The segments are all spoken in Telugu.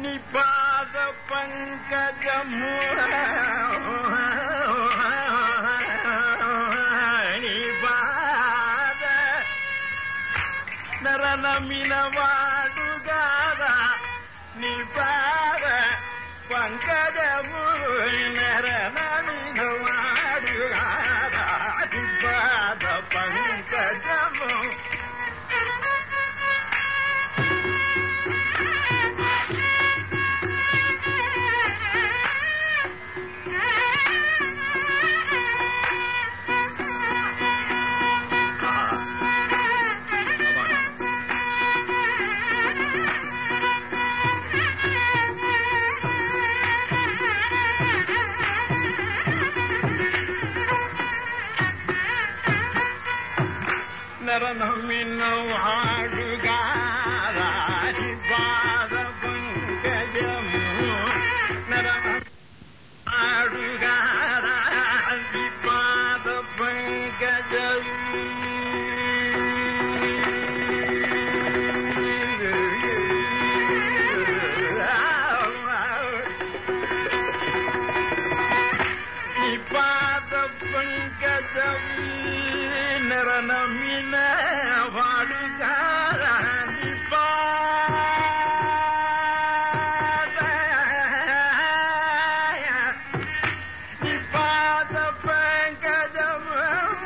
నిపాద పంకజము నిపాద నరనమినవాడుగారా నిపాద పంకజము నరనమినవాడుగారా నిపాద పంకజము నరనమినవాడుగారా నిపాద పంకజము నరనమినవాడుగారా నిపాద పంకజము నిపాద పంకజము నరనమిన వాడుగారా నిపాద పంకజము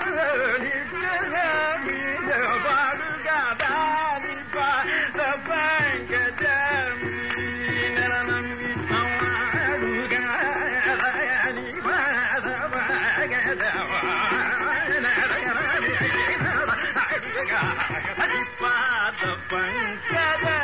నరనమిన వాడుగారా నిపాద పంకజము నరనమిన వాడుగారా నిపాద పంకజము నిపాద పంకజము